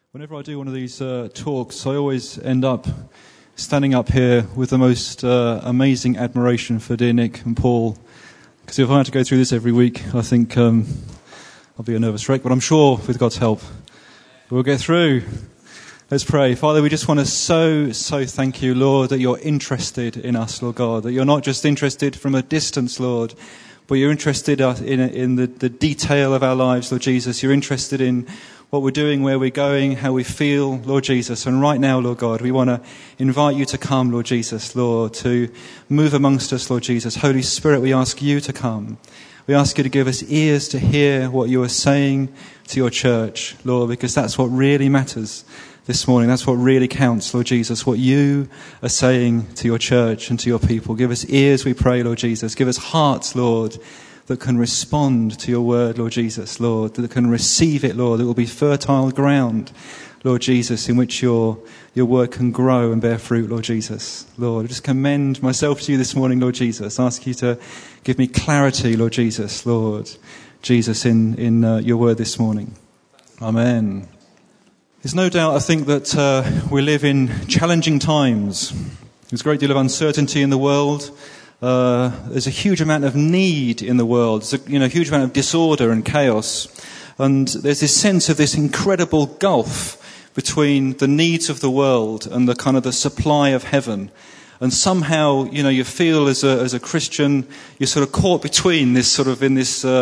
Whenever I do one of these talks, I always end up standing up here with the most amazing admiration for dear Nick and Paul. Because if I had to go through this every week, I think I'll be a nervous wreck. But I'm sure, with God's help, we'll get through. Let's pray. Father, we just want to so thank you, Lord, that you're interested in us, Lord God. That you're not just interested from a distance, Lord, but you're interested in the detail of our lives, Lord Jesus. You're interested in what we're doing, where we're going, how we feel, Lord Jesus. And right now, Lord God, we want to invite you to come, Lord Jesus, Lord, to move amongst us, Lord Jesus. Holy Spirit, we ask you to come. We ask you to give us ears to hear what you are saying to your church, Lord, because that's what really matters this morning. That's what really counts, Lord Jesus, what you are saying to your church and to your people. Give us ears, we pray, Lord Jesus. Give us hearts, Lord, that can respond to your word, Lord Jesus, Lord, that can receive it, Lord, that will be fertile ground, Lord Jesus, in which your word can grow and bear fruit, Lord Jesus. Lord, I just commend myself to you this morning, Lord Jesus. Ask you to give me clarity, Lord Jesus, Lord Jesus, in your word this morning. Amen. There's no doubt, I think, that we live in challenging times. There's a great deal of uncertainty in the world. There's a huge amount of need in the world. There's a huge amount of disorder and chaos. And there's this sense of this incredible gulf between the needs of the world and the kind of the supply of heaven. And somehow, you feel as a Christian, you're sort of caught between this sort of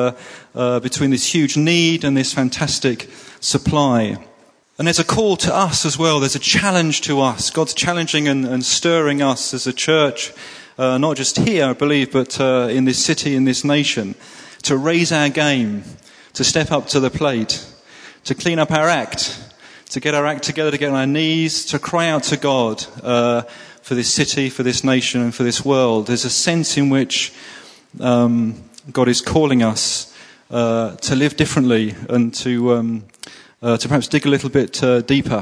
between this huge need and this fantastic supply. And there's a call to us as well. There's a challenge to us. God's challenging and stirring us as a church, not just here, I believe, but in this city, in this nation, to raise our game, to step up to the plate, to clean up our act, to get our act together, to get on our knees, to cry out to God for this city, for this nation, and for this world. There's a sense in which God is calling us to live differently and to perhaps dig a little bit deeper.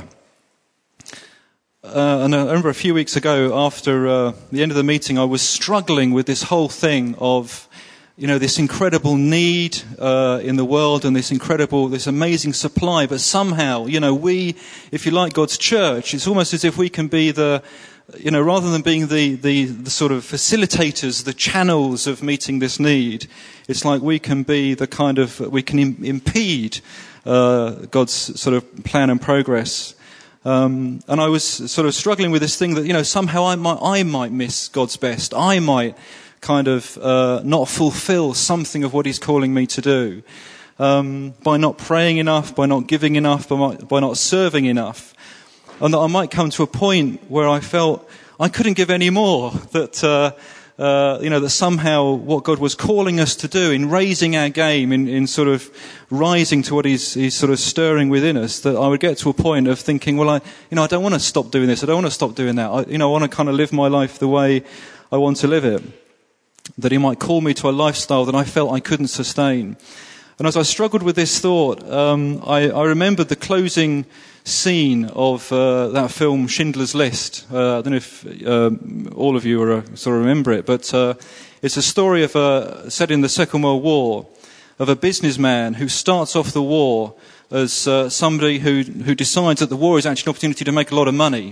And I remember a few weeks ago, after the end of the meeting, I was struggling with this whole thing of, this incredible need in the world and this amazing supply. But somehow, we, if you like, God's church, it's almost as if we can be rather than being the sort of facilitators, the channels of meeting this need, it's like we can be we can impede God's sort of plan and progress. And I was sort of struggling with this thing that, somehow I might miss God's best. I might kind of not fulfill something of what he's calling me to do by not praying enough, by not giving enough, by not serving enough. And that I might come to a point where I felt I couldn't give any more, that somehow what God was calling us to do in raising our game, in sort of rising to what he's sort of stirring within us, that I would get to a point of thinking, well, I don't want to stop doing this. I don't want to stop doing that. I want to kind of live my life the way I want to live it. That he might call me to a lifestyle that I felt I couldn't sustain. And as I struggled with this thought, I remembered the closing scene of that film Schindler's List. I don't know if all of you sort of remember it, but it's a story of set in the Second World War of a businessman who starts off the war as somebody who decides that the war is actually an opportunity to make a lot of money.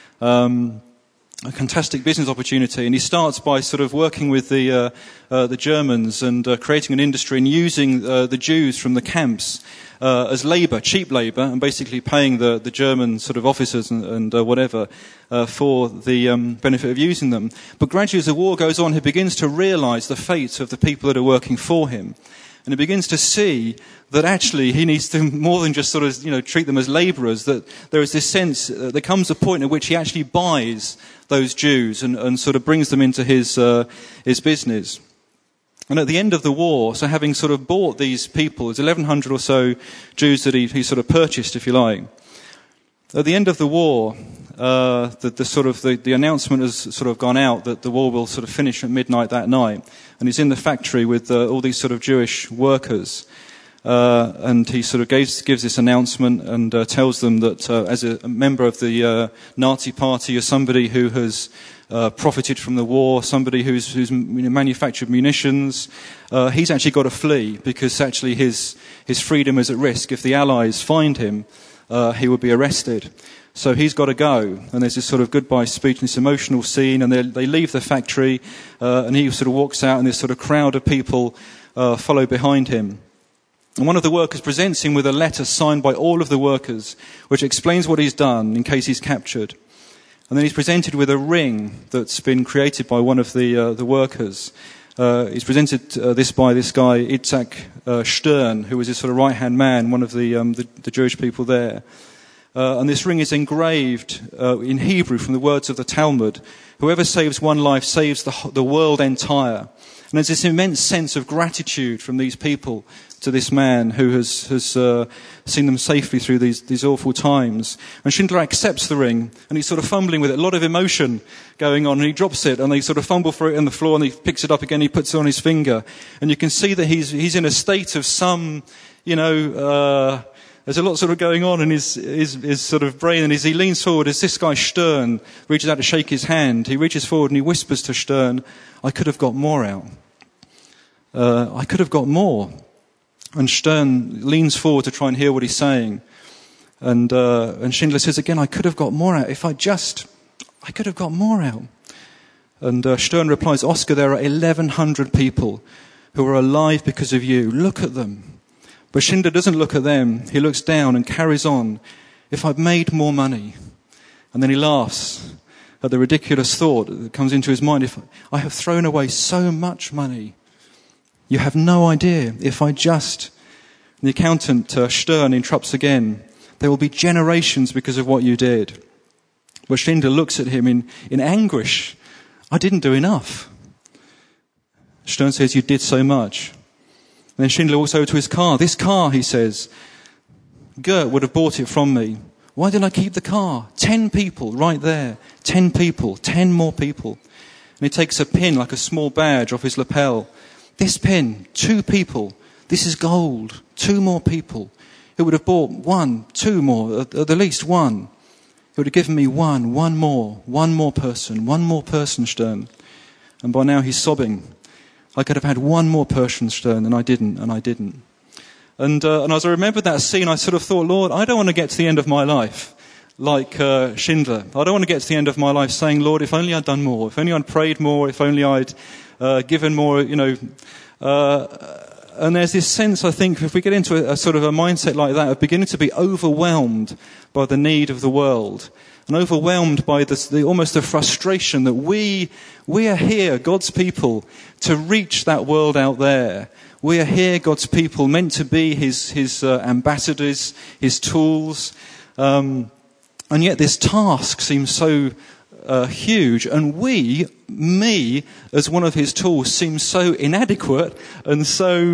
A fantastic business opportunity, and he starts by sort of working with the Germans and creating an industry and using the Jews from the camps as labour, cheap labour, and basically paying the German sort of officers and whatever for the benefit of using them. But gradually, as the war goes on, he begins to realise the fate of the people that are working for him. And he begins to see that actually he needs to more than just sort of, treat them as labourers, that there is this sense, there comes a point at which he actually buys those Jews and sort of brings them into his business. And at the end of the war, so having sort of bought these people, there's 1,100 or so Jews that he sort of purchased, if you like. At the end of the war, the announcement has sort of gone out that the war will sort of finish at midnight that night. And he's in the factory with all these sort of Jewish workers. And he sort of gives this announcement and tells them that as a member of the Nazi party, you're somebody who has profited from the war, somebody who's manufactured munitions. He's actually got to flee because actually his freedom is at risk. If the Allies find him, he would be arrested. So he's got to go, and there's this sort of goodbye speech and this emotional scene, and they leave the factory, and he sort of walks out, and this sort of crowd of people follow behind him. And one of the workers presents him with a letter signed by all of the workers, which explains what he's done in case he's captured. And then he's presented with a ring that's been created by one of the workers. He's presented this by this guy, Itzhak Stern, who was his sort of right-hand man, one of the Jewish people there. And this ring is engraved in Hebrew from the words of the Talmud. Whoever saves one life saves the world entire. And there's this immense sense of gratitude from these people to this man who has seen them safely through these awful times. And Schindler accepts the ring, and he's sort of fumbling with it, a lot of emotion going on, and he drops it, and they sort of fumble for it on the floor, and he picks it up again, he puts it on his finger. And you can see that he's in a state of some, there's a lot sort of going on in his sort of brain, and as he leans forward, as this guy Stern reaches out to shake his hand, he reaches forward and he whispers to Stern, "I could have got more out. I could have got more." And Stern leans forward to try and hear what he's saying. And Schindler says again, "I could have got more out. I could have got more out." And Stern replies, "Oscar, there are 1,100 people who are alive because of you. Look at them." But Schindler doesn't look at them. He looks down and carries on. "If I'd made more money." And then he laughs at the ridiculous thought that comes into his mind. "If I have thrown away so much money, you have no idea. If I just..." And the accountant, Stern, interrupts again. "There will be generations because of what you did." But Schindler looks at him in anguish. "I didn't do enough." Stern says, "You did so much." And then Schindler walks over to his car. "This car," he says, "Gert would have bought it from me. Why did I keep the car? 10 people right there. 10 people. 10 more people." And he takes a pin like a small badge off his lapel. "This pin, 2 people. This is gold. 2 more people. It would have bought 1, 2 more, at the least 1. It would have given me 1 more person, Stern." And by now he's sobbing. "I could have had 1 more person, Stern, and I didn't. And as I remembered that scene, I sort of thought, Lord, I don't want to get to the end of my life like Schindler. I don't want to get to the end of my life saying, Lord, if only I'd done more, if only I'd prayed more, if only I'd given more, and there's this sense, I think, if we get into a sort of a mindset like that, of beginning to be overwhelmed by the need of the world, and overwhelmed by almost the frustration that we are here, God's people, to reach that world out there. We are here, God's people, meant to be His ambassadors, His tools, and yet this task seems so huge, and me, as one of His tools, seems so inadequate and so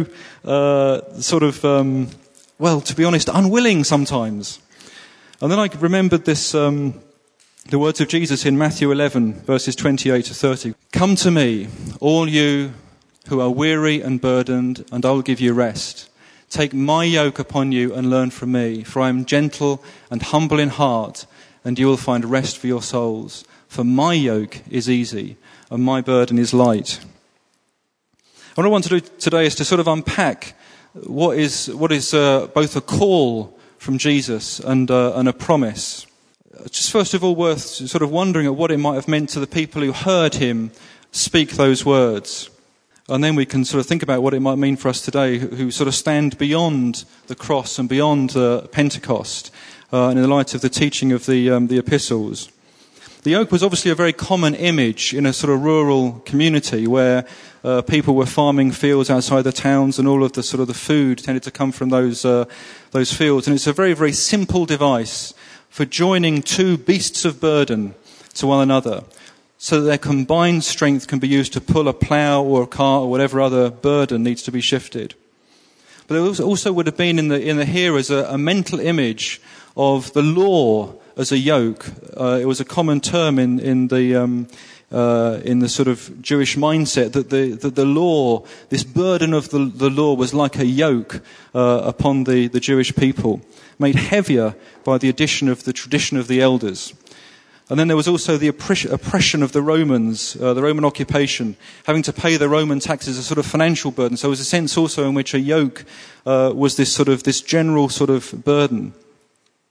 to be honest, unwilling sometimes. And then I remembered this. The words of Jesus in Matthew 11, verses 28 to 30. "Come to me, all you who are weary and burdened, and I will give you rest. Take my yoke upon you and learn from me, for I am gentle and humble in heart, and you will find rest for your souls. For my yoke is easy, and my burden is light." And what I want to do today is to sort of unpack what is both a call from Jesus and a promise. Just first of all, worth sort of wondering at what it might have meant to the people who heard him speak those words. And then we can sort of think about what it might mean for us today, who sort of stand beyond the cross and beyond Pentecost, in the light of the teaching of the epistles. The yoke was obviously a very common image in a sort of rural community where people were farming fields outside the towns, and all of the sort of the food tended to come from those fields. And it's a very, very simple device for joining 2 beasts of burden to one another, so that their combined strength can be used to pull a plough or a cart or whatever other burden needs to be shifted. But there also would have been in the hearers a mental image of the law as a yoke. It was a common term in the sort of Jewish mindset that the law, this burden of the law, was like a yoke upon the Jewish people, made heavier by the addition of the tradition of the elders. And then there was also the oppression of the Romans, the Roman occupation, having to pay the Roman taxes, a sort of financial burden. So there was a sense also in which a yoke was this general sort of burden.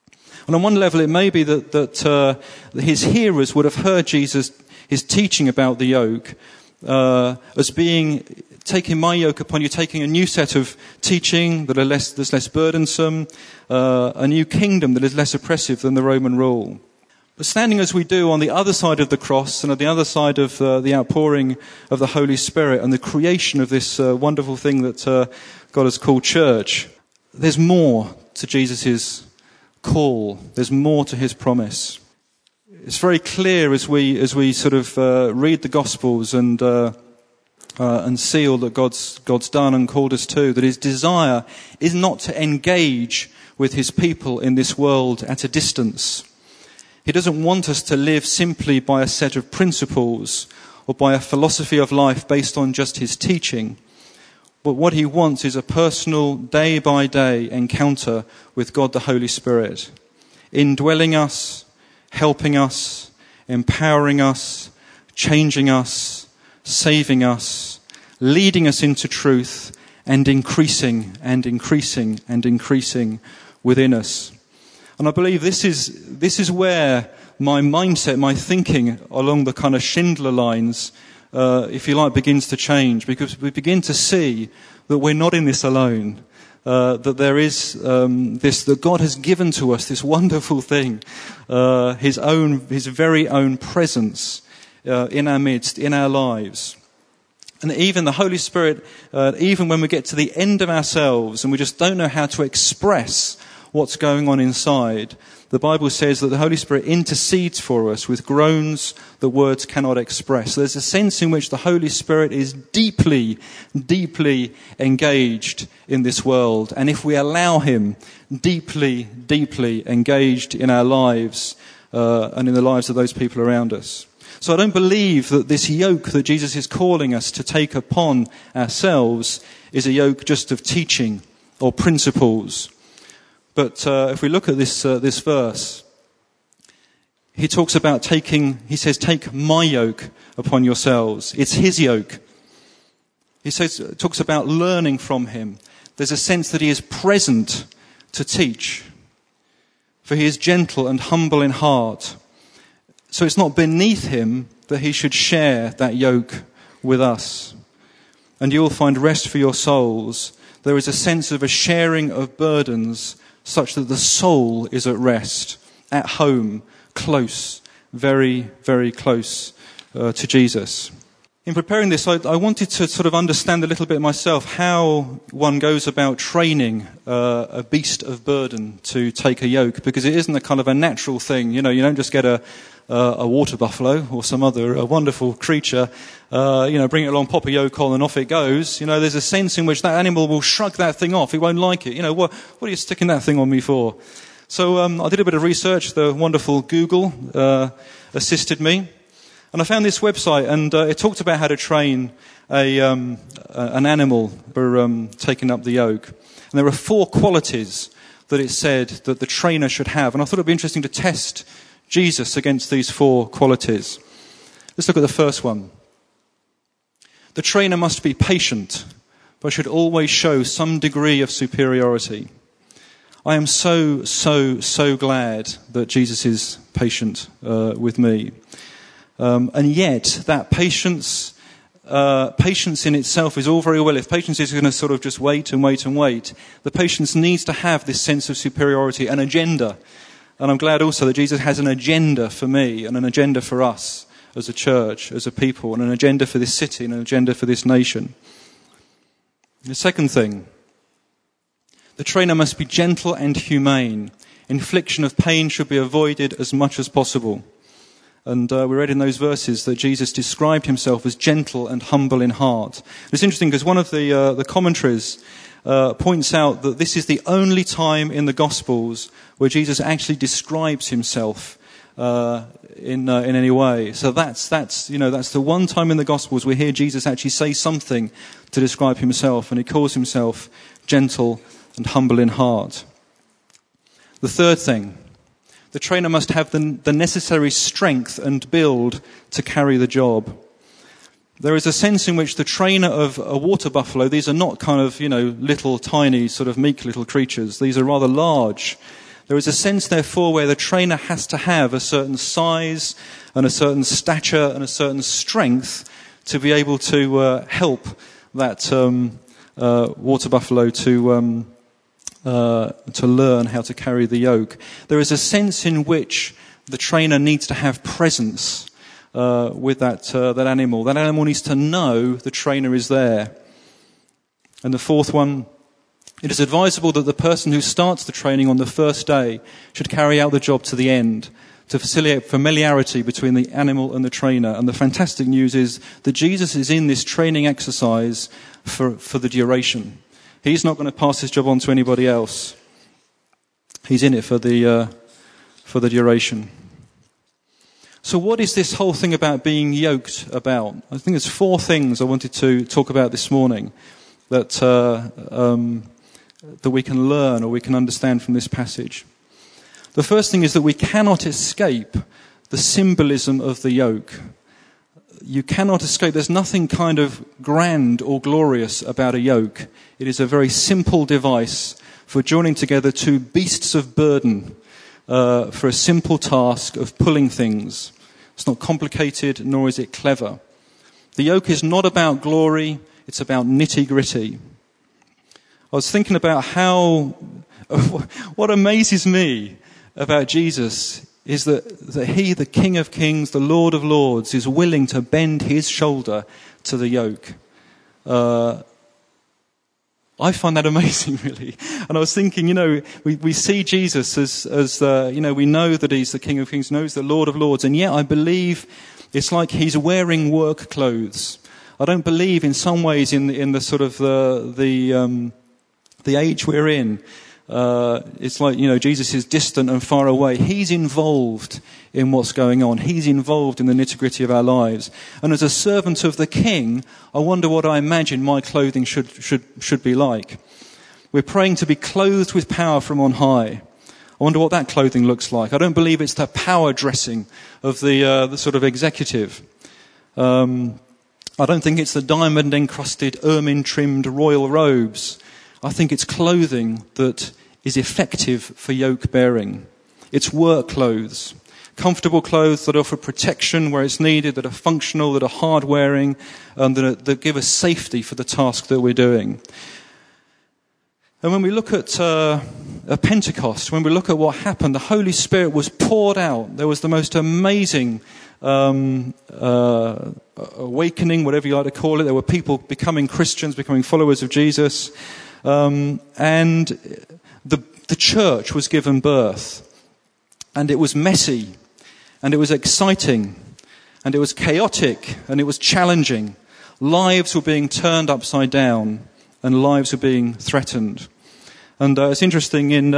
And on one level, it may be that his hearers would have heard Jesus, his teaching about the yoke, as being taking my yoke upon you, taking a new set of teaching that's less burdensome, a new kingdom that is less oppressive than the Roman rule. But standing as we do on the other side of the cross and at the other side of the outpouring of the Holy Spirit and the creation of this wonderful thing that God has called church, there's more to Jesus' call. There's more to his promise. It's very clear as we sort of read the Gospels and see all that God's done and called us to, that his desire is not to engage with his people in this world at a distance. He doesn't want us to live simply by a set of principles or by a philosophy of life based on just his teaching. But what he wants is a personal, day-by-day encounter with God the Holy Spirit, indwelling us, helping us, empowering us, changing us, saving us, leading us into truth, and increasing and increasing and increasing within us. And I believe this is where my mindset, my thinking along the kind of Schindler lines, if you like, begins to change, because we begin to see that we're not in this alone, that there is that God has given to us this wonderful thing, his very own presence in our midst, in our lives. And even the Holy Spirit, even when we get to the end of ourselves and we just don't know how to express what's going on inside, the Bible says that the Holy Spirit intercedes for us with groans that words cannot express. So there's a sense in which the Holy Spirit is deeply, deeply engaged in this world. And if we allow him, deeply, deeply engaged in our lives and in the lives of those people around us. So I don't believe that this yoke that Jesus is calling us to take upon ourselves is a yoke just of teaching or principles. But if we look at this verse, he talks about he says, take my yoke upon yourselves. It's his yoke. He talks about learning from him. There's a sense that he is present to teach. For he is gentle and humble in heart. So it's not beneath him that he should share that yoke with us. And you will find rest for your souls. There is a sense of a sharing of burdens such that the soul is at rest, at home, close, very, very close to Jesus. In preparing this, I wanted to sort of understand a little bit myself how one goes about training a beast of burden to take a yoke, because it isn't a kind of a natural thing. You don't just get a water buffalo or some other wonderful creature, bring it along, pop a yoke on, and off it goes. There's a sense in which that animal will shrug that thing off. He won't like it. What are you sticking that thing on me for? So I did a bit of research. The wonderful Google assisted me. And I found this website, and it talked about how to train an animal for taking up the yoke. And there were 4 qualities that it said that the trainer should have. And I thought it would be interesting to test Jesus against these 4 qualities. Let's look at the first one. The trainer must be patient, but should always show some degree of superiority. I am so glad that Jesus is patient with me. And yet, that patience in itself is all very well. If patience is going to sort of just wait and wait and wait, the patience needs to have this sense of superiority, an agenda. And I'm glad also that Jesus has an agenda for me and an agenda for us as a church, as a people, and an agenda for this city and an agenda for this nation. The second thing, the trainer must be gentle and humane. Infliction of pain should be avoided as much as possible. And we read in those verses that Jesus described himself as gentle and humble in heart. It's interesting because one of the commentaries points out that this is the only time in the Gospels where Jesus actually describes himself in any way. So that's the one time in the Gospels we hear Jesus actually say something to describe himself, and he calls himself gentle and humble in heart. The third thing, the trainer must have the necessary strength and build to carry the job. There is a sense in which the trainer of a water buffalo, these are not kind of, little tiny sort of meek little creatures. These are rather large. There is a sense, therefore, where the trainer has to have a certain size and a certain stature and a certain strength to be able to help that water buffalo to learn how to carry the yoke. There is a sense in which the trainer needs to have presence with that animal. That animal needs to know the trainer is there. And the fourth one, it is advisable that the person who starts the training on the first day should carry out the job to the end, to facilitate familiarity between the animal and the trainer. And the fantastic news is that Jesus is in this training exercise for the duration. He's not going to pass his job on to anybody else. He's in it for the duration. So what is this whole thing about being yoked about? I think there's four things I wanted to talk about this morning that we can learn or we can understand from this passage. The first thing is that we cannot escape the symbolism of the yoke. You cannot escape. There's nothing kind of grand or glorious about a yoke. It is a very simple device for joining together two beasts of burden for a simple task of pulling things. It's not complicated, nor is it clever. The yoke is not about glory, it's about nitty-gritty. I was thinking about what amazes me about Jesus is that he, the King of Kings, the Lord of Lords, is willing to bend his shoulder to the yoke. I find that amazing, really. And I was thinking, we see Jesus as we know that he's the King of Kings, knows the Lord of Lords, and yet I believe it's like he's wearing work clothes. I don't believe in some ways in the sort of the age we're in. It's like, Jesus is distant and far away. He's involved in what's going on. He's involved in the nitty-gritty of our lives. And as a servant of the King, I wonder what I imagine my clothing should be like. We're praying to be clothed with power from on high. I wonder what that clothing looks like. I don't believe it's the power dressing of the sort of executive. I don't think it's the diamond-encrusted, ermine-trimmed royal robes. I think it's clothing that is effective for yoke bearing. It's work clothes. Comfortable clothes that offer protection where it's needed, that are functional, that are hard-wearing, and that give us safety for the task that we're doing. And when we look at Pentecost, when we look at what happened, the Holy Spirit was poured out. There was the most amazing awakening, whatever you like to call it. There were people becoming Christians, becoming followers of Jesus. And the church was given birth. And it was messy. And it was exciting. And it was chaotic. And it was challenging. Lives were being turned upside down. And lives were being threatened. And it's interesting in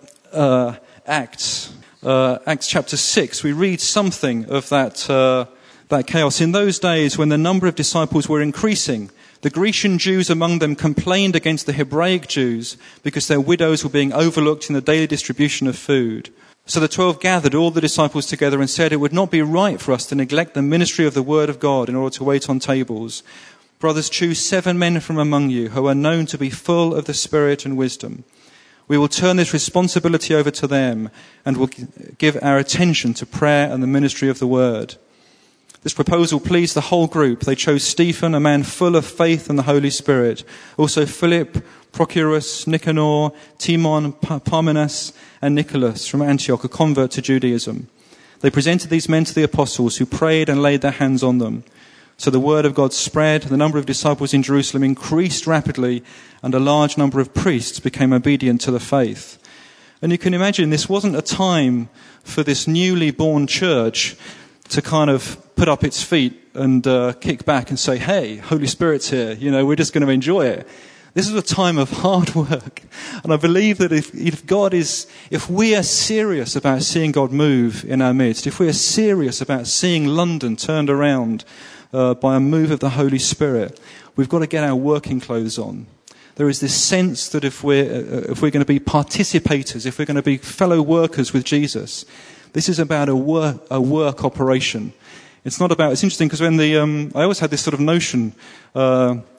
Acts chapter 6, we read something of that chaos. In those days, when the number of disciples were increasing, the Grecian Jews among them complained against the Hebraic Jews because their widows were being overlooked in the daily distribution of food. So the 12 gathered all the disciples together and said, "It would not be right for us to neglect the ministry of the word of God in order to wait on tables. Brothers, choose 7 men from among you who are known to be full of the Spirit and wisdom. We will turn this responsibility over to them and will give our attention to prayer and the ministry of the word." This proposal pleased the whole group. They chose Stephen, a man full of faith and the Holy Spirit. Also Philip, Prochorus, Nicanor, Timon, Parmenas, and Nicholas from Antioch, a convert to Judaism. They presented these men to the apostles, who prayed and laid their hands on them. So the word of God spread, the number of disciples in Jerusalem increased rapidly, and a large number of priests became obedient to the faith. And you can imagine this wasn't a time for this newly born church to kind of put up its feet and kick back and say, "Hey, Holy Spirit's here, we're just going to enjoy it." This is a time of hard work. And I believe that if we are serious about seeing God move in our midst, if we are serious about seeing London turned around by a move of the Holy Spirit, we've got to get our working clothes on. There is this sense that if we're going to be participators, if we're going to be fellow workers with Jesus, this is about a work operation. It's interesting because when I always had this sort of notion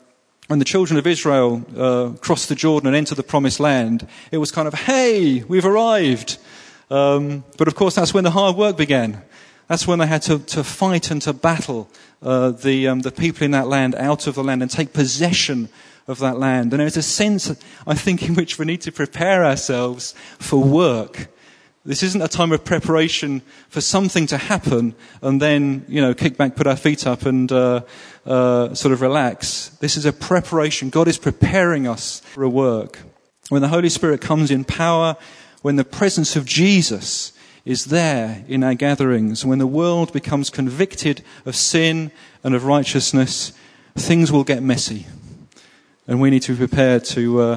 when the children of Israel crossed the Jordan and entered the promised land, it was kind of, hey, we've arrived. But of course, that's when the hard work began. That's when they had to fight and to battle the people in that land out of the land and take possession of that land. And there's a sense, I think, in which we need to prepare ourselves for work. This isn't a time of preparation for something to happen and then, kick back, put our feet up and sort of relax. This is a preparation. God is preparing us for a work. When the Holy Spirit comes in power, when the presence of Jesus is there in our gatherings, when the world becomes convicted of sin and of righteousness, things will get messy. And we need to be prepared to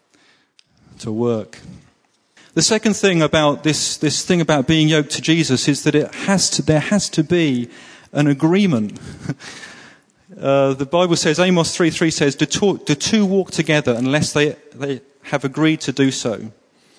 work. The second thing about this thing about being yoked to Jesus is that there has to be an agreement. The Bible says, Amos 3:3 says, the two walk together unless they have agreed to do so.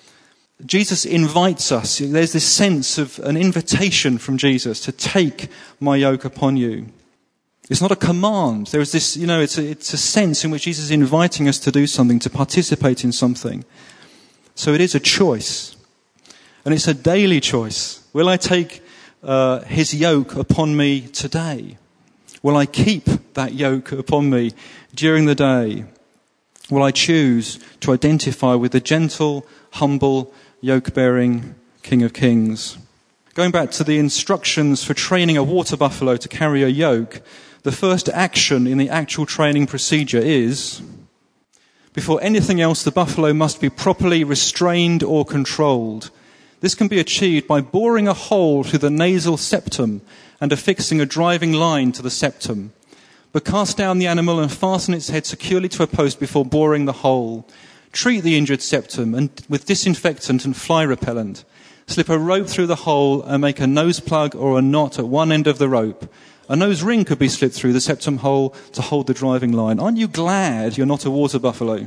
Jesus invites us. There's this sense of an invitation from Jesus to take my yoke upon you. It's not a command. There is this, it's a sense in which Jesus is inviting us to do something, to participate in something. So it is a choice. And it's a daily choice. Will I take his yoke upon me today? Will I keep that yoke upon me during the day? Will I choose to identify with the gentle, humble, yoke-bearing King of Kings? Going back to the instructions for training a water buffalo to carry a yoke, the first action in the actual training procedure is, before anything else, the buffalo must be properly restrained or controlled. This can be achieved by boring a hole through the nasal septum and affixing a driving line to the septum. But cast down the animal and fasten its head securely to a post before boring the hole. Treat the injured septum and with disinfectant and fly repellent. Slip a rope through the hole and make a nose plug or a knot at one end of the rope. A nose ring could be slipped through the septum hole to hold the driving line. Aren't you glad you're not a water buffalo?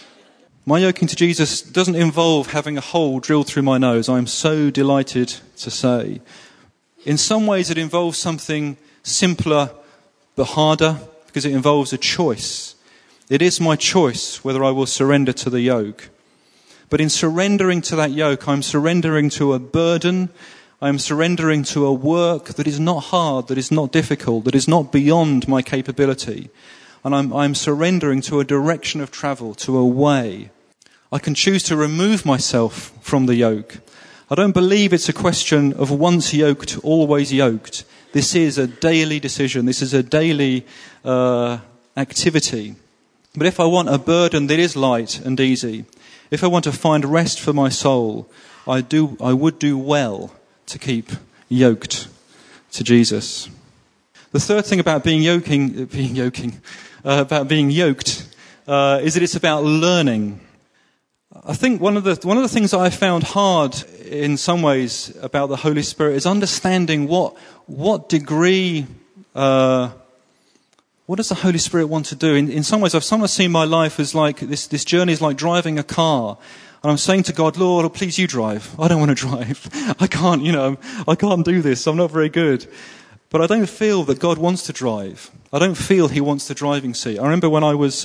My yoking to Jesus doesn't involve having a hole drilled through my nose, I'm so delighted to say. In some ways it involves something simpler but harder because it involves a choice. It is my choice whether I will surrender to the yoke. But in surrendering to that yoke, I'm surrendering to a burden. I'm surrendering to a work that is not hard, that is not difficult, that is not beyond my capability. And I'm surrendering to a direction of travel, to a way. I can choose to remove myself from the yoke. I don't believe it's a question of once yoked, always yoked. This is a daily decision. This is a daily activity. But if I want a burden that is light and easy, if I want to find rest for my soul, I would do well to keep yoked to Jesus. The third thing about being yoked is that it's about learning. I think one of the things that I found hard in some ways about the Holy Spirit is understanding what degree, what does the Holy Spirit want to do? In some ways, I've sometimes seen my life as like this journey is like driving a car. And I'm saying to God, Lord, please you drive. I don't want to drive. I can't do this. I'm not very good. But I don't feel that God wants to drive. I don't feel he wants the driving seat. I remember when I was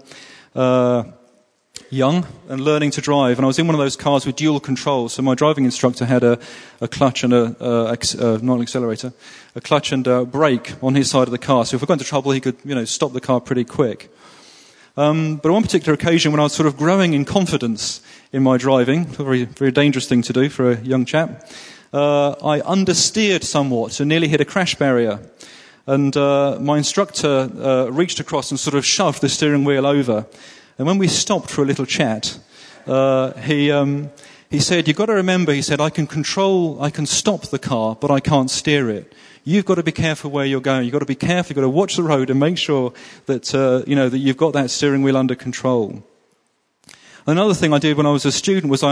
young and learning to drive, and I was in one of those cars with dual controls. So my driving instructor had a clutch and not an accelerator, a clutch and a brake on his side of the car. So if we got into trouble, he could, stop the car pretty quick. But on one particular occasion, when I was sort of growing in confidence in my driving, a very, very dangerous thing to do for a young chap, I understeered somewhat and nearly hit a crash barrier. And my instructor reached across and sort of shoved the steering wheel over. And when we stopped for a little chat, he said, "You've got to remember," he said, I can stop the car, but I can't steer it. You've got to be careful where you're going. You've got to be careful. You've got to watch the road and make sure that, that you've got that steering wheel under control. Another thing I did when I was a student was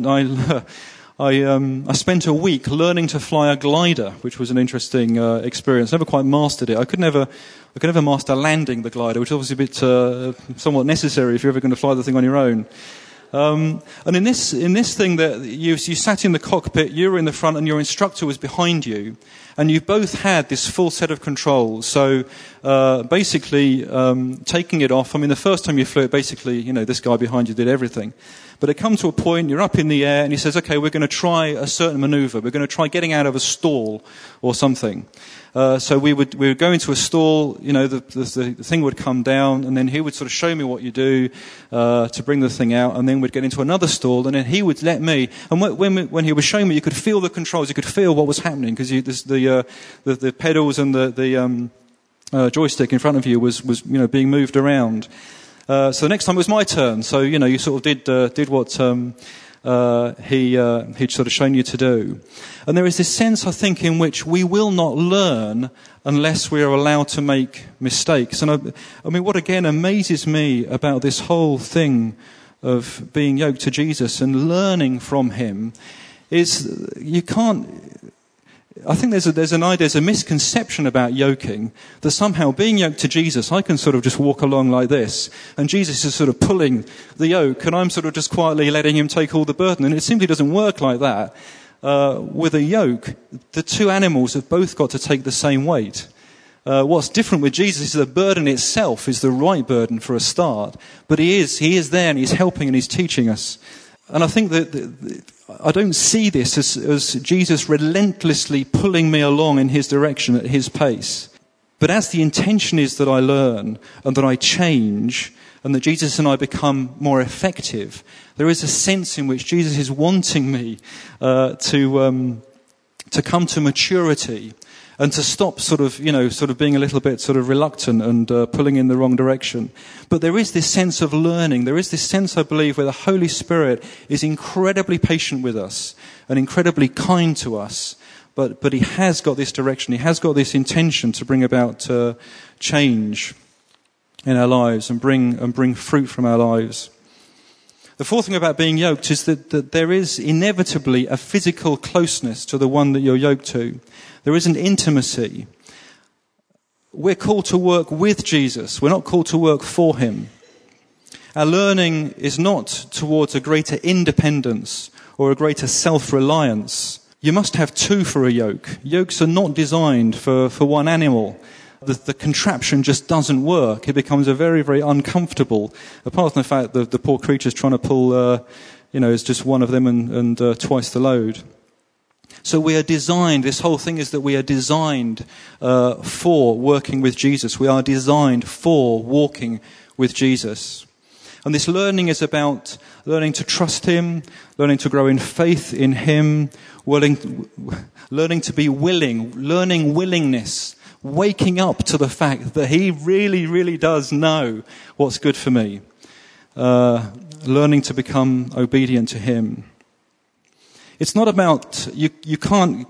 I spent a week learning to fly a glider, which was an interesting experience. Never quite mastered it. I could never master landing the glider, which is obviously a bit somewhat necessary if you're ever going to fly the thing on your own. And in this thing that you sat in the cockpit, you were in the front, and your instructor was behind you, and you both had this full set of controls. So basically, taking it off. I mean, the first time you flew it, basically, this guy behind you did everything. But it comes to a point, you're up in the air, and he says, "Okay, we're going to try a certain maneuver. We're going to try getting out of a stall or something." So we would go into a stall. The thing would come down, and then he would sort of show me what you do to bring the thing out, and then we'd get into another stall, and then he would let me. And when he was showing me, you could feel the controls, you could feel what was happening, because the pedals and the joystick in front of you was being moved around. So the next time it was my turn. So you sort of did what he'd sort of shown you to do. And there is this sense, I think, in which we will not learn unless we are allowed to make mistakes. And I mean, what again amazes me about this whole thing of being yoked to Jesus and learning from him is you can't. I think there's a misconception about yoking, that somehow being yoked to Jesus, I can sort of just walk along like this, and Jesus is sort of pulling the yoke, and I'm sort of just quietly letting him take all the burden. And it simply doesn't work like that. With a yoke, the two animals have both got to take the same weight. What's different with Jesus is the burden itself is the right burden for a start, but he is there, and he's helping, and he's teaching us. And I think that I don't see this as Jesus relentlessly pulling me along in his direction at his pace. But as the intention is that I learn and that I change and that Jesus and I become more effective, there is a sense in which Jesus is wanting me to come to maturity and to stop sort of being a little bit sort of reluctant and pulling in the wrong direction. But there is this sense of learning. There is this sense, I believe, where the Holy Spirit is incredibly patient with us and incredibly kind to us. But he has got this direction. He has got this intention to bring about change in our lives and bring fruit from our lives. The fourth thing about being yoked is that there is inevitably a physical closeness to the one that you're yoked to. There is an intimacy. We're called to work with Jesus. We're not called to work for him. Our learning is not towards a greater independence or a greater self-reliance. You must have two for a yoke. Yokes are not designed for one animal. The contraption just doesn't work. It becomes a very, very uncomfortable. Apart from the fact that the poor creature's trying to pull, is just one of them and twice the load. So we are designed, this whole thing is that we are designed for working with Jesus. We are designed for walking with Jesus. And this learning is about learning to trust him, learning to grow in faith in him, learning to be willing, learning willingness, waking up to the fact that he really, really does know what's good for me, learning to become obedient to him. It's not about, you can't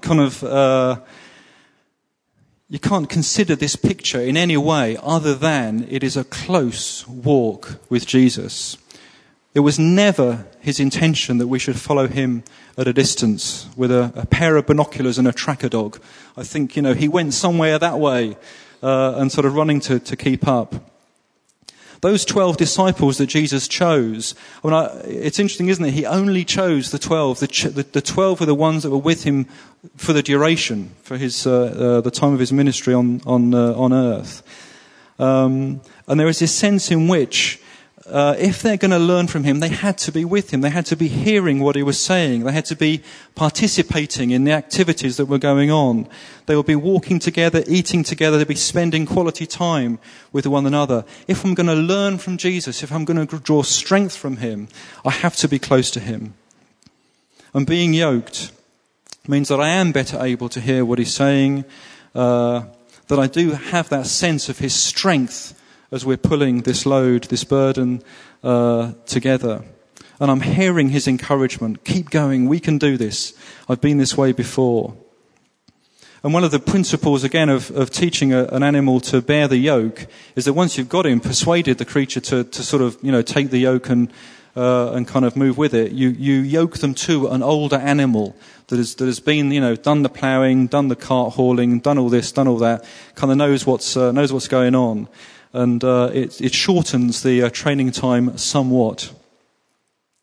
consider this picture in any way other than it is a close walk with Jesus. It was never his intention that we should follow him at a distance with a pair of binoculars and a tracker dog. I think, he went somewhere that way and sort of running to keep up. Those 12 disciples that Jesus chose, it's interesting, isn't it? He only chose the 12. The 12 were the ones that were with him for the duration, for his the time of his ministry on earth. And there is this sense in which if they're going to learn from him, they had to be with him. They had to be hearing what he was saying. They had to be participating in the activities that were going on. They would be walking together, eating together. They'd be spending quality time with one another. If I'm going to learn from Jesus, if I'm going to draw strength from him, I have to be close to him. And being yoked means that I am better able to hear what he's saying, that I do have that sense of his strength as we're pulling this load, this burden together. And I'm hearing his encouragement. Keep going, we can do this. I've been this way before. And one of the principles, again, of teaching an animal to bear the yoke is that once you've got him, persuaded the creature to sort of, take the yoke and kind of move with it, you yoke them to an older animal that has been, done the ploughing, done the cart hauling, done all this, done all that, kind of knows what's going on. And it shortens the training time somewhat.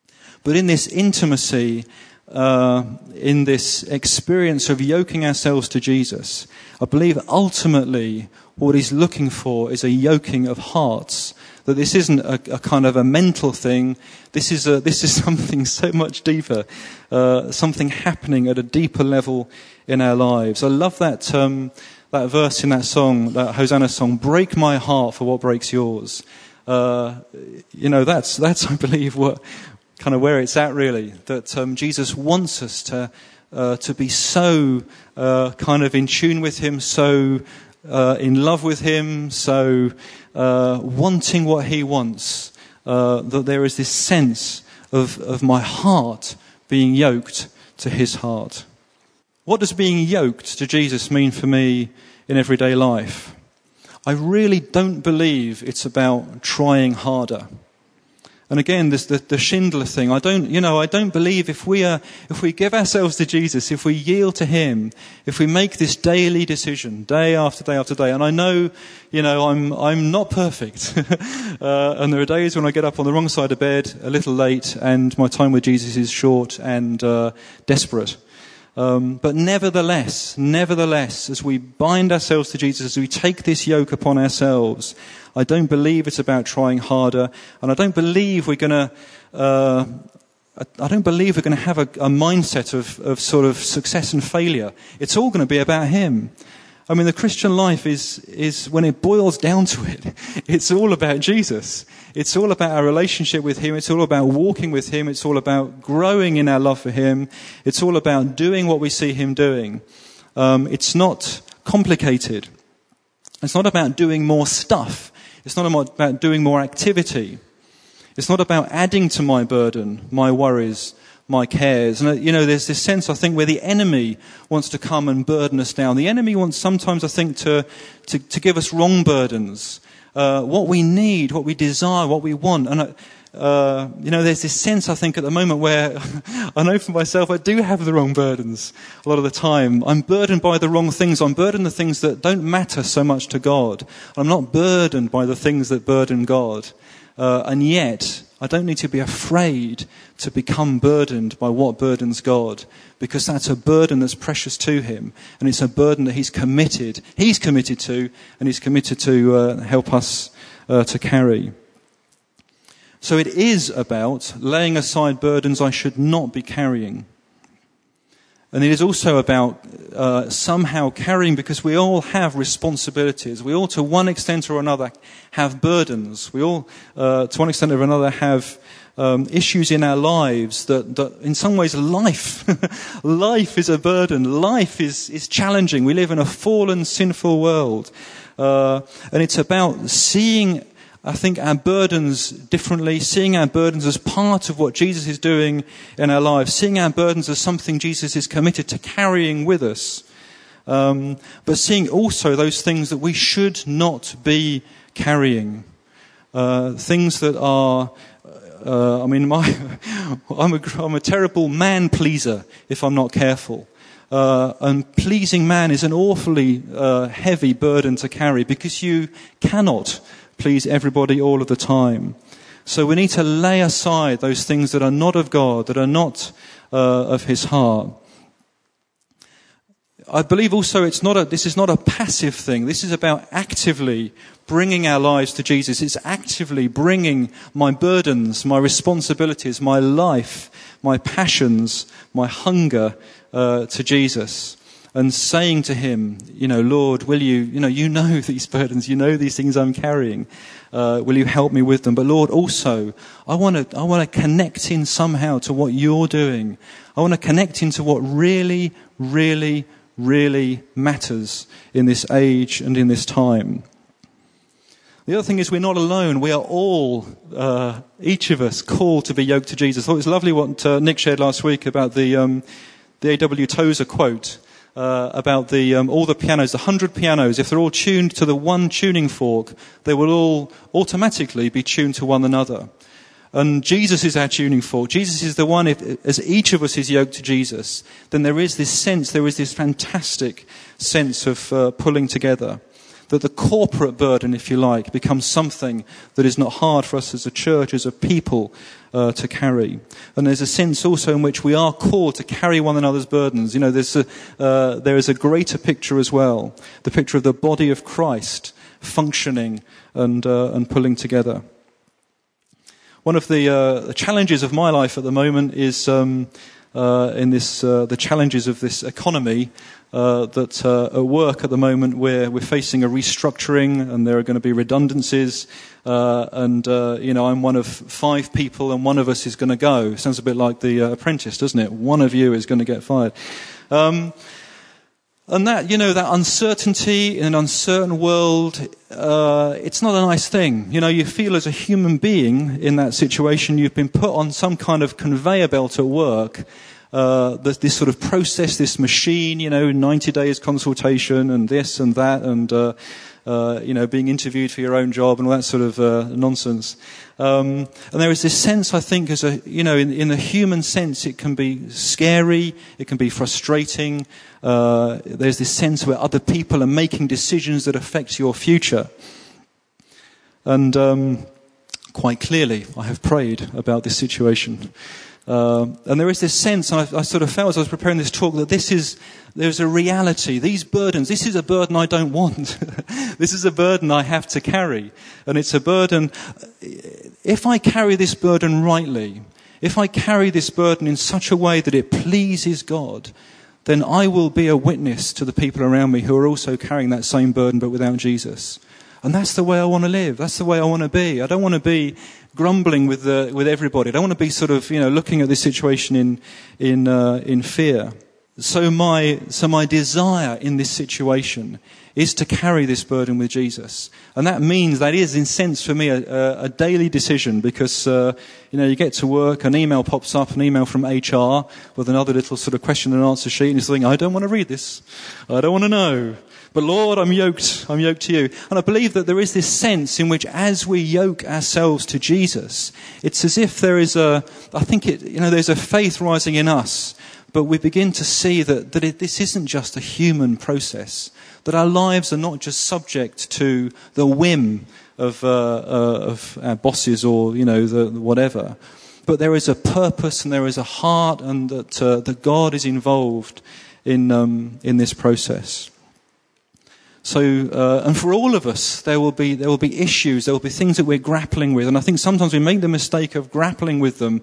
But in this intimacy, in this experience of yoking ourselves to Jesus, I believe ultimately what he's looking for is a yoking of hearts. That this isn't a kind of a mental thing. This is something so much deeper, something happening at a deeper level in our lives. I love that verse in that song, that Hosanna song, "Break my heart for what breaks yours." That's I believe what kind of where it's at really. That Jesus wants us to be so kind of in tune with him, so in love with him, so wanting what he wants, that there is this sense of my heart being yoked to his heart. What does being yoked to Jesus mean for me in everyday life? I really don't believe it's about trying harder. And again, this the Schindler thing. I don't believe if we give ourselves to Jesus, if we yield to him, if we make this daily decision, day after day after day. And I know, I'm not perfect, and there are days when I get up on the wrong side of bed, a little late, and my time with Jesus is short and desperate. But nevertheless, as we bind ourselves to Jesus, as we take this yoke upon ourselves, I don't believe it's about trying harder, and I don't believe we're going to have a mindset of sort of success and failure. It's all going to be about him. I mean, the Christian life is when it boils down to it, it's all about Jesus. It's all about our relationship with him. It's all about walking with him. It's all about growing in our love for him. It's all about doing what we see him doing. It's not complicated. It's not about doing more stuff. It's not about doing more activity. It's not about adding to my burden, my worries, my cares. And, there's this sense, I think, where the enemy wants to come and burden us down. The enemy wants sometimes, I think, to give us wrong burdens. What we need, what we desire, what we want. And, there's this sense, I think, at the moment where I know for myself, I do have the wrong burdens a lot of the time. I'm burdened by the wrong things. I'm burdened the things that don't matter so much to God. I'm not burdened by the things that burden God. And yet, I don't need to be afraid to become burdened by what burdens God, because that's a burden that's precious to him, and it's a burden that he's committed to, and he's committed to help us to carry. So it is about laying aside burdens I should not be carrying. And it is also about somehow carrying, because we all have responsibilities. We all, to one extent or another, have burdens. We all, to one extent or another, have issues in our lives that in some ways life is a burden. Life is challenging. We live in a fallen, sinful world. And it's about seeing, I think, our burdens differently, seeing our burdens as part of what Jesus is doing in our lives, seeing our burdens as something Jesus is committed to carrying with us, but seeing also those things that we should not be carrying, things that are, I'm a terrible man pleaser if I'm not careful. And pleasing man is an awfully heavy burden to carry, because you cannot please everybody all of the time. So we need to lay aside those things that are not of God, that are not of his heart. I believe also this is not a passive thing. This is about actively bringing our lives to Jesus. It's actively bringing my burdens, my responsibilities, my life, my passions, my hunger to Jesus. And saying to him, Lord, will you know these burdens, these things I'm carrying. Will you help me with them? But Lord, also, I want to connect in somehow to what you're doing. I want to connect into what really, really, really matters in this age and in this time. The other thing is, we're not alone. We are all, each of us, called to be yoked to Jesus. I thought it was lovely what Nick shared last week about the A.W. Tozer quote. About all the pianos, the 100 pianos, if they're all tuned to the one tuning fork, they will all automatically be tuned to one another. And Jesus is our tuning fork. Jesus is the one, as each of us is yoked to Jesus, then there is this fantastic sense of pulling together. that the corporate burden, if you like, becomes something that is not hard for us as a church, as a people, to carry. And there's a sense also in which we are called to carry one another's burdens. You know, there is a greater picture as well, the picture of the body of Christ functioning and pulling together. One of the challenges of my life at the moment is the challenges of this economy. That at work at the moment we're facing a restructuring, and there are going to be redundancies. I'm one of 5 people, and one of us is going to go. Sounds a bit like The Apprentice, doesn't it? One of you is going to get fired. And that, that uncertainty in an uncertain world, it's not a nice thing. You feel as a human being in that situation, you've been put on some kind of conveyor belt at work, this sort of process, this machine, 90 days consultation and this and that and, being interviewed for your own job and all that sort of nonsense. And there is this sense, I think, as in the human sense, it can be scary, it can be frustrating. There's this sense where other people are making decisions that affect your future. And quite clearly, I have prayed about this situation. And there is this sense, and I sort of felt as I was preparing this talk, that there's a reality. These burdens, this is a burden I don't want. This is a burden I have to carry. And it's a burden, if I carry this burden rightly, if I carry this burden in such a way that it pleases God, then I will be a witness to the people around me who are also carrying that same burden but without Jesus. And that's the way I want to live. That's the way I want to be. I don't want to be grumbling with everybody. I don't want to be sort of, looking at this situation in fear. So my desire in this situation is to carry this burden with Jesus. And that is, in a sense, for me, a daily decision, because, you get to work, an email pops up, an email from HR with another little sort of question and answer sheet, and you're thinking, I don't want to read this. I don't want to know. But Lord, I'm yoked to you. And I believe that there is this sense in which as we yoke ourselves to Jesus, it's as if there is there's a faith rising in us, but we begin to see that this isn't just a human process, that our lives are not just subject to the whim of our bosses or, the whatever, but there is a purpose and there is a heart, and that God is involved in this process. So, and for all of us, there will be issues, there will be things that we're grappling with, and I think sometimes we make the mistake of grappling with them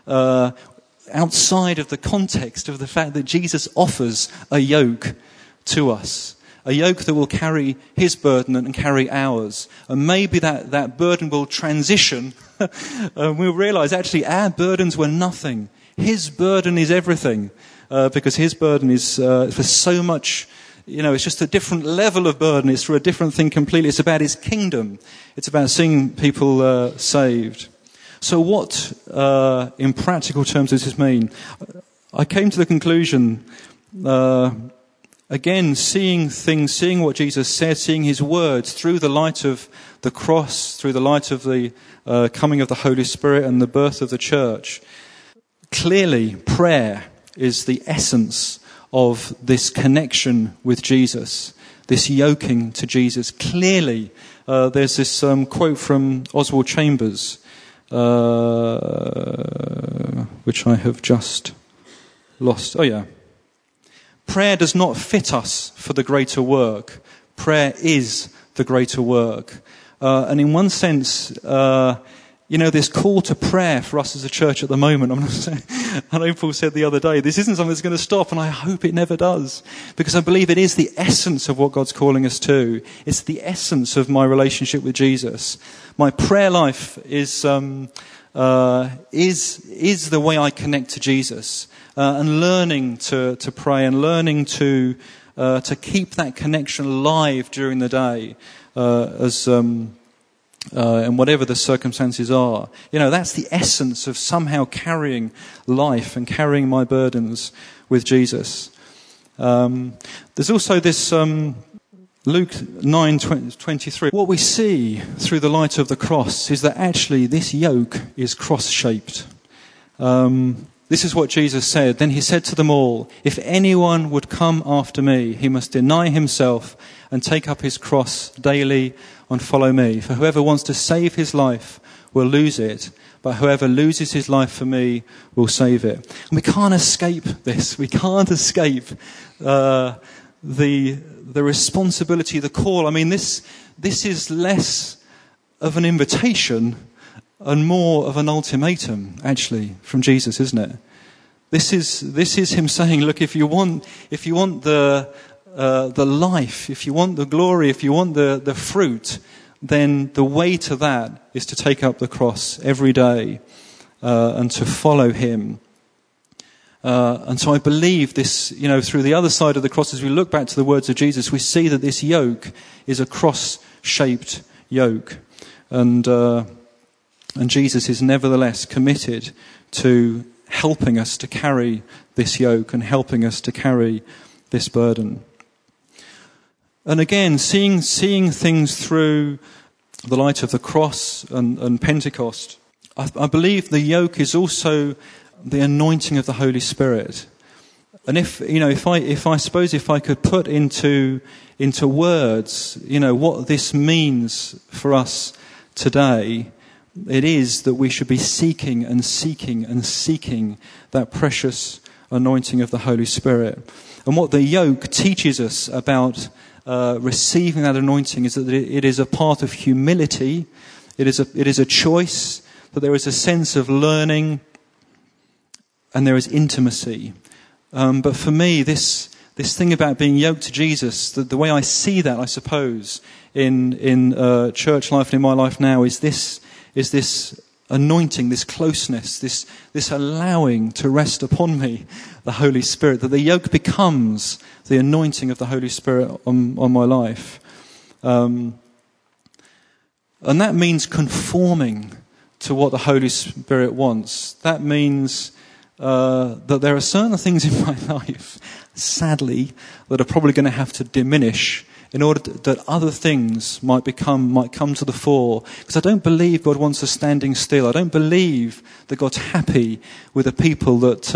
outside of the context of the fact that Jesus offers a yoke to us, a yoke that will carry his burden and carry ours, and maybe that burden will transition, and we'll realize actually our burdens were nothing. His burden is everything, because his burden is for so much. It's just a different level of burden. It's for a different thing completely. It's about his kingdom. It's about seeing people saved. So what, in practical terms, does this mean? I came to the conclusion, again, seeing what Jesus said, seeing his words through the light of the cross, through the light of the coming of the Holy Spirit and the birth of the church. Clearly, prayer is the essence of this connection with Jesus, this yoking to Jesus. Clearly, there's this quote from Oswald Chambers, which I have just lost. Oh yeah. Prayer does not fit us for the greater work. Prayer is the greater work. And in one sense, this call to prayer for us as a church at the moment, I'm not saying, I know Paul said the other day, this isn't something that's going to stop, and I hope it never does, because I believe it is the essence of what God's calling us to. It's the essence of my relationship with Jesus. My prayer life is the way I connect to Jesus, and learning to pray and learning to keep that connection alive during the day, and whatever the circumstances are. That's the essence of somehow carrying life and carrying my burdens with Jesus. There's also this Luke 9:23. What we see through the light of the cross is that actually this yoke is cross-shaped. This is what Jesus said. Then he said to them all, "If anyone would come after me, he must deny himself and take up his cross daily and follow me. For whoever wants to save his life will lose it, but whoever loses his life for me will save it." And we can't escape this. We can't escape the responsibility, the call. I mean, this is less of an invitation and more of an ultimatum, actually, from Jesus, isn't it? This is him saying, look, if you want the life, if you want the glory, if you want the fruit, then the way to that is to take up the cross every day and to follow him. And so I believe this, through the other side of the cross, as we look back to the words of Jesus, we see that this yoke is a cross-shaped yoke. And Jesus is nevertheless committed to helping us to carry this yoke and helping us to carry this burden. And again, seeing things through the light of the cross and Pentecost, I believe the yoke is also the anointing of the Holy Spirit. And if I could put into words, what this means for us today, it is that we should be seeking and seeking and seeking that precious anointing of the Holy Spirit. And what the yoke teaches us about receiving that anointing is that it is a part of humility. It is a choice, that there is a sense of learning and there is intimacy. But for me, this thing about being yoked to Jesus, the way I see that, I suppose, in church life and in my life now, is this anointing, this closeness, this allowing to rest upon me the Holy Spirit, that the yoke becomes the anointing of the Holy Spirit on my life. And that means conforming to what the Holy Spirit wants. That means that there are certain things in my life, sadly, that are probably going to have to diminish in order that other things might come to the fore. Because I don't believe God wants us standing still. I don't believe that God's happy with the people that,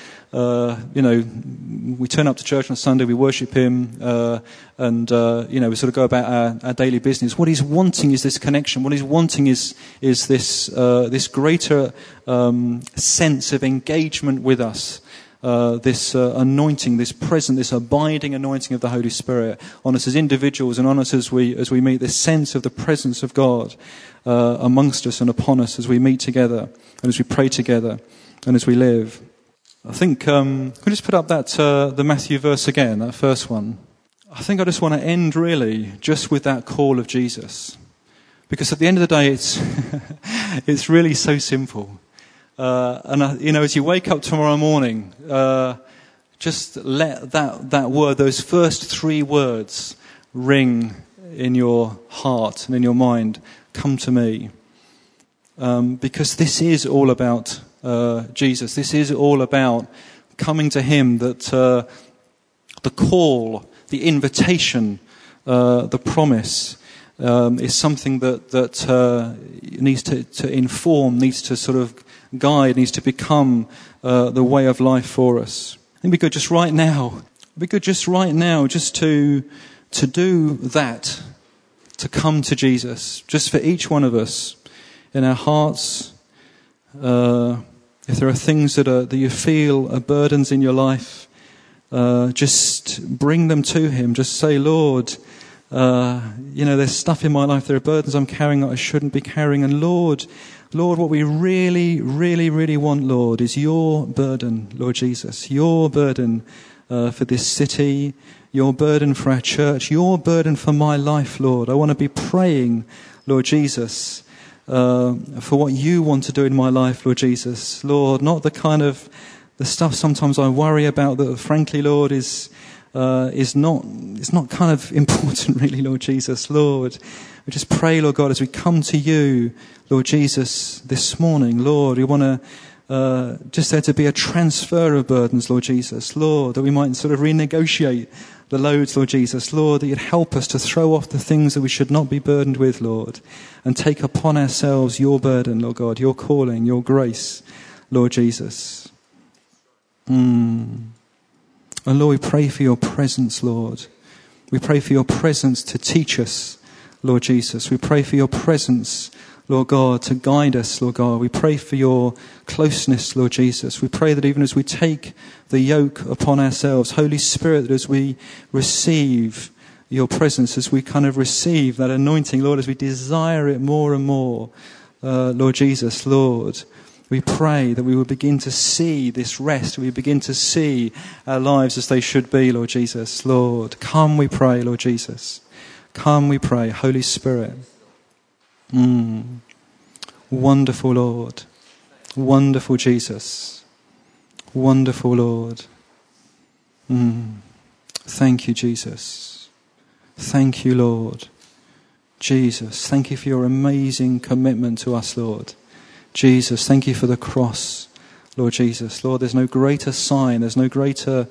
we turn up to church on Sunday, we worship him, and we sort of go about our daily business. What he's wanting is this connection. What he's wanting is this greater sense of engagement with us. This anointing, this present, this abiding anointing of the Holy Spirit on us as individuals and on us as we meet, this sense of the presence of God amongst us and upon us as we meet together and as we pray together and as we live. I think, can we just put up that the Matthew verse again, that first one? I think I just want to end really just with that call of Jesus. Because at the end of the day, it's really so simple. As you wake up tomorrow morning, just let that word, those first 3 words, ring in your heart and in your mind. Come to me. Because this is all about Jesus. This is all about coming to him, that the call, the invitation, the promise is something that needs to inform, needs to sort of guide, needs to become the way of life for us. I think it'd be good just right now. Just to do that, to come to Jesus, just for each one of us in our hearts. If there are things that you feel are burdens in your life, just bring them to him. Just say, Lord, there's stuff in my life, there are burdens I'm carrying that I shouldn't be carrying, and Lord, what we really, really, really want, Lord, is your burden, Lord Jesus. Your burden for this city, your burden for our church, your burden for my life, Lord. I want to be praying, Lord Jesus, for what you want to do in my life, Lord Jesus. Lord, not the stuff sometimes I worry about that, frankly, Lord, is not kind of important really, Lord Jesus. Lord, we just pray, Lord God, as we come to you, Lord Jesus, this morning, Lord, we want to just there to be a transfer of burdens, Lord Jesus. Lord, that we might sort of renegotiate the loads, Lord Jesus. Lord, that you'd help us to throw off the things that we should not be burdened with, Lord, and take upon ourselves your burden, Lord God, your calling, your grace, Lord Jesus. And Lord, we pray for your presence, Lord. We pray for your presence to teach us, Lord Jesus. We pray for your presence, Lord God, to guide us, Lord God. We pray for your closeness, Lord Jesus. We pray that even as we take the yoke upon ourselves, Holy Spirit, that as we receive your presence, as we kind of receive that anointing, Lord, as we desire it more and more, Lord Jesus, Lord, we pray that we will begin to see this rest. We begin to see our lives as they should be, Lord Jesus. Lord, come we pray, Lord Jesus. Come we pray, Holy Spirit. Wonderful Lord. Wonderful Jesus. Wonderful Lord. Thank you, Jesus. Thank you, Lord. Jesus, thank you for your amazing commitment to us, Lord. Jesus, thank you for the cross, Lord Jesus. Lord, there's no greater sign, there's no greater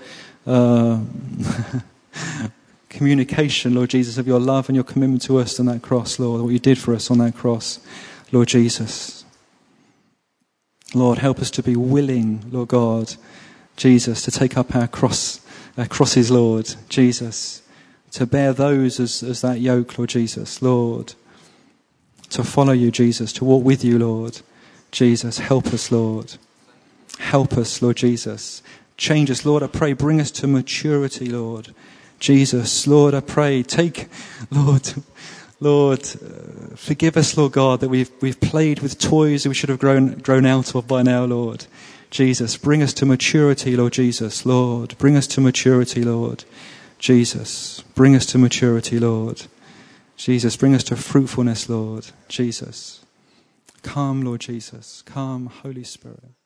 communication, Lord Jesus, of your love and your commitment to us than that cross, Lord, what you did for us on that cross, Lord Jesus. Lord, help us to be willing, Lord God, Jesus, to take up our crosses, Lord, Jesus, to bear those as that yoke, Lord Jesus, Lord, to follow you, Jesus, to walk with you, Lord. Jesus, help us, Lord. Help us, Lord Jesus. Change us, Lord, I pray. Bring us to maturity, Lord. Jesus, Lord, I pray. Lord, forgive us, Lord God, that we've played with toys that we should have grown out of by now, Lord. Jesus, bring us to maturity, Lord Jesus, Lord. Bring us to maturity, Lord. Jesus, bring us to maturity, Lord. Jesus, bring us to fruitfulness, Lord. Jesus. Come, Lord Jesus. Come, Holy Spirit.